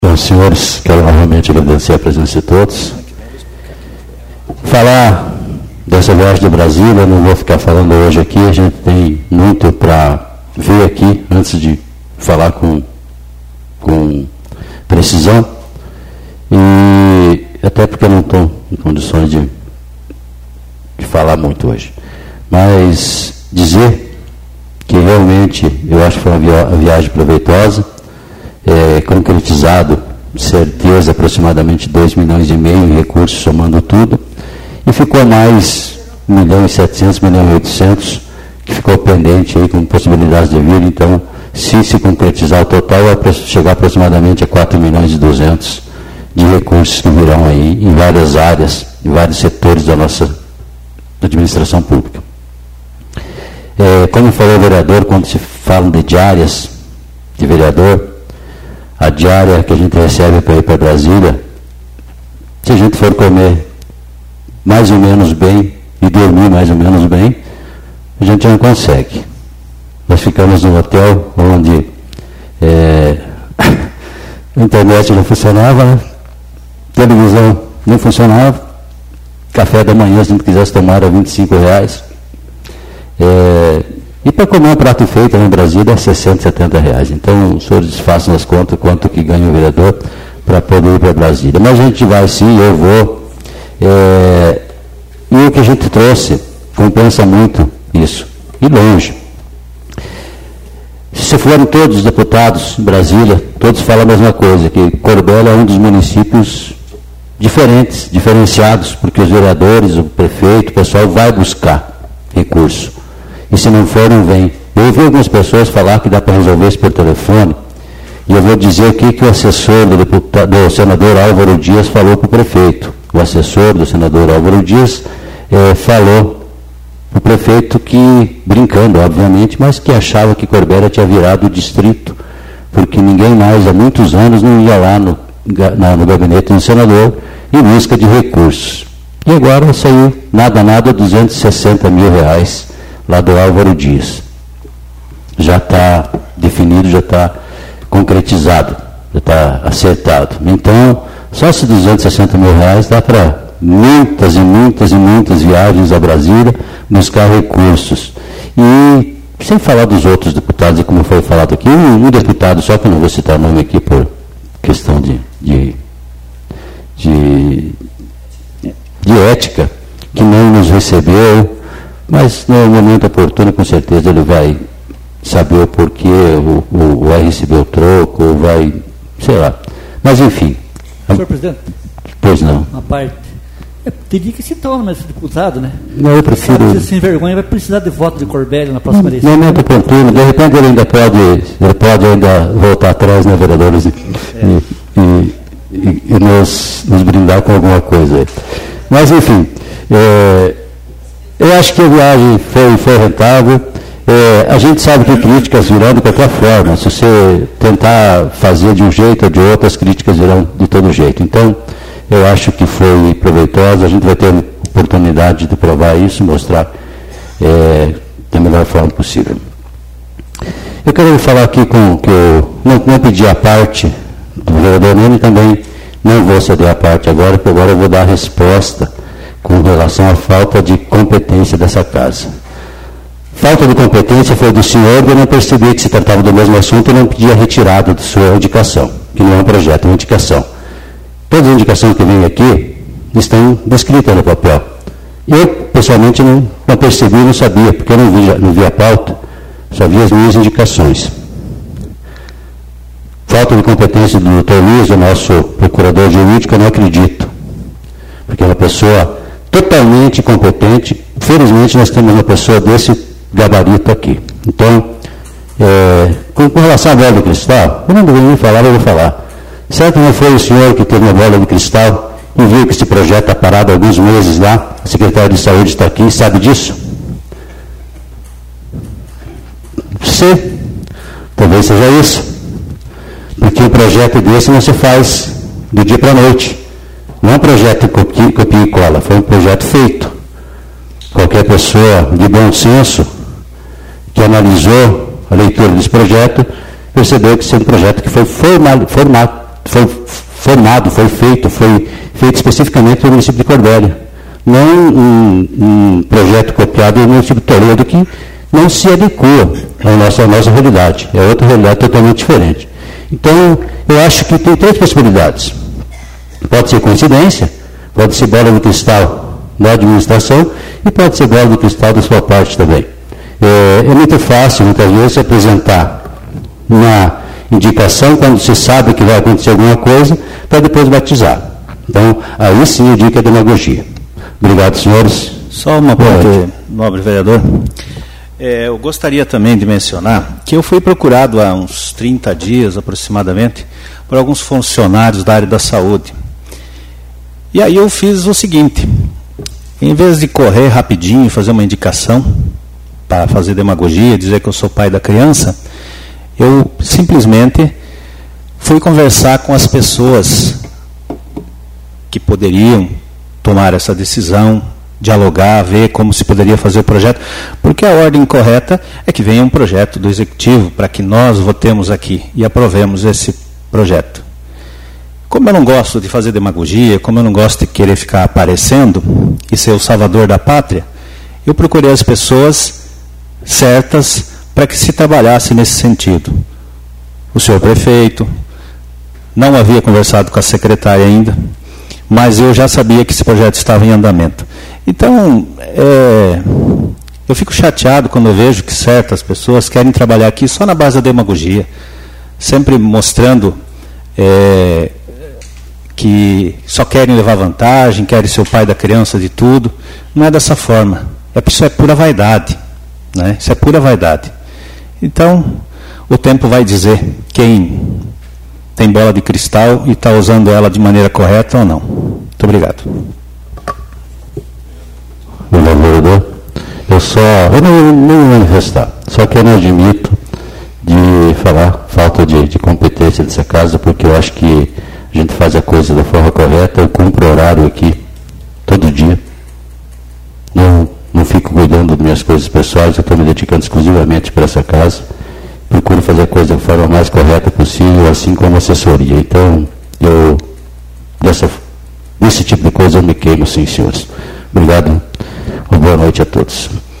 Bom, senhores, quero novamente agradecer a presença de todos. Falar dessa viagem de Brasília, não vou ficar falando hoje aqui, a gente tem muito para ver aqui, antes de falar com precisão, e até porque eu não estou em condições de falar muito hoje. Mas dizer que realmente eu acho que foi uma viagem proveitosa, concretizado, certeza, aproximadamente 2,5 milhões em recursos, somando tudo, e ficou mais 1.700.000, 1.800.000, que ficou pendente aí com possibilidades de vir. Então, se concretizar o total, vai chegar aproximadamente a 4.200.000 de recursos que virão aí em várias áreas, em vários setores da nossa administração pública. Como falou o vereador, quando se fala de diárias de vereador, a diária que a gente recebe para ir para Brasília, se a gente for comer mais ou menos bem e dormir mais ou menos bem, a gente não consegue. Nós ficamos num hotel onde a internet não funcionava, né? Televisão não funcionava, café da manhã, se a gente quisesse tomar, era R$25. E para comer um prato feito em Brasília é R$60, R$70. Então, os senhores façam as contas quanto que ganha o vereador para poder ir para Brasília. Mas a gente vai sim, eu vou. E o que a gente trouxe compensa muito isso. E longe. Se forem todos os deputados em Brasília, todos falam a mesma coisa, que Corbélia é um dos municípios diferenciados, porque os vereadores, o prefeito, o pessoal vai buscar recurso. E se não for, não vem. Eu ouvi algumas pessoas falar que dá para resolver isso por telefone, e eu vou dizer o que o assessor do senador Álvaro Dias falou para o prefeito. O assessor do senador Álvaro Dias falou para o prefeito que, brincando, obviamente, mas que achava que Corbélia tinha virado o distrito, porque ninguém mais, há muitos anos, não ia lá no gabinete do senador em busca de recursos. E agora saiu, nada, R$260 mil lá do Álvaro Dias. Já está definido, já está concretizado, já está acertado. Então, só esses R$260 mil dá para muitas e muitas e muitas viagens a Brasília buscar recursos. E, sem falar dos outros deputados, e como foi falado aqui, um deputado, só que eu não vou citar o nome aqui por questão de ética, que não nos recebeu, mas no momento oportuno, com certeza, ele vai saber o porquê, ou vai receber o troco, ou vai, sei lá. Mas, enfim. Senhor presidente? Pois não. Uma parte. Teria que citar o nome desse deputado, né? Não, eu prefiro... Se sem vergonha, vai precisar de voto de Corbélia na próxima eleição. No momento oportuno, de repente ele ainda pode ainda voltar atrás, né, vereadores, e nos brindar com alguma coisa. Mas, enfim, eu acho que a viagem foi rentável. A gente sabe que críticas virão de qualquer forma. Se você tentar fazer de um jeito ou de outro, as críticas virão de todo jeito. Então, eu acho que foi proveitosa. A gente vai ter oportunidade de provar isso, mostrar da melhor forma possível. Eu quero falar aqui que eu não pedi a parte do vereador Nene, também não vou ceder a parte agora, porque agora eu vou dar a resposta com relação à falta de competência dessa casa. Falta de competência foi do senhor, eu não percebi que se tratava do mesmo assunto e não pedi a retirada de sua indicação, que não é um projeto, é uma indicação. Todas as indicações que vêm aqui estão descritas no papel. Eu, pessoalmente, não percebi, não sabia, porque eu não vi a pauta, só vi as minhas indicações. Falta de competência do Dr. Luiz, o nosso procurador jurídico, eu não acredito, porque é uma pessoa totalmente competente. Felizmente, nós temos uma pessoa desse gabarito aqui. Então, com relação à bola de cristal, eu não deveria falar, eu vou falar. Será que não foi o senhor que teve uma bola de cristal e viu que esse projeto está parado há alguns meses lá? A secretária de Saúde está aqui, sabe disso? Você, talvez seja isso. Porque um projeto desse não se faz do dia para a noite. Não é um projeto copia e cola, foi um projeto feito. Qualquer pessoa de bom senso que analisou a leitura desse projeto percebeu que esse é um projeto que foi foi feito especificamente para o município de Cordélia. Não um projeto copiado do município de Toledo que não se adequa à nossa realidade. É outra realidade totalmente diferente. Então, eu acho que tem 3 possibilidades. Pode ser coincidência, pode ser bola de cristal da administração e pode ser bola de cristal da sua parte também. É muito fácil, muitas vezes, apresentar uma indicação quando se sabe que vai acontecer alguma coisa, para depois batizar. Então, aí sim eu digo que é demagogia. Obrigado, senhores. Só uma ponto, nobre vereador. Eu gostaria também de mencionar que eu fui procurado há uns 30 dias, aproximadamente, por alguns funcionários da área da saúde. E aí eu fiz o seguinte, em vez de correr rapidinho e fazer uma indicação, para fazer demagogia, dizer que eu sou pai da criança, eu simplesmente fui conversar com as pessoas que poderiam tomar essa decisão, dialogar, ver como se poderia fazer o projeto, porque a ordem correta é que venha um projeto do Executivo para que nós votemos aqui e aprovemos esse projeto. Como eu não gosto de fazer demagogia, como eu não gosto de querer ficar aparecendo e ser o salvador da pátria, eu procurei as pessoas certas para que se trabalhasse nesse sentido. O senhor prefeito, não havia conversado com a secretária ainda, mas eu já sabia que esse projeto estava em andamento. Então, eu fico chateado quando eu vejo que certas pessoas querem trabalhar aqui só na base da demagogia, sempre mostrando que só querem levar vantagem, querem ser o pai da criança de tudo. Não é dessa forma. Isso é pura vaidade. Né? Isso é pura vaidade. Então, o tempo vai dizer quem tem bola de cristal e está usando ela de maneira correta ou não. Muito obrigado. Obrigado, vereador. Eu não vou manifestar, só que eu não admito de falar falta de competência dessa casa, porque eu acho que a gente faz a coisa da forma correta, eu cumpro horário aqui todo dia. Não fico cuidando das minhas coisas pessoais, eu estou me dedicando exclusivamente para essa casa. Procuro fazer a coisa da forma mais correta possível, assim como assessoria. Então, desse tipo de coisa eu me queimo, sim, senhores. Obrigado. Uma boa noite a todos.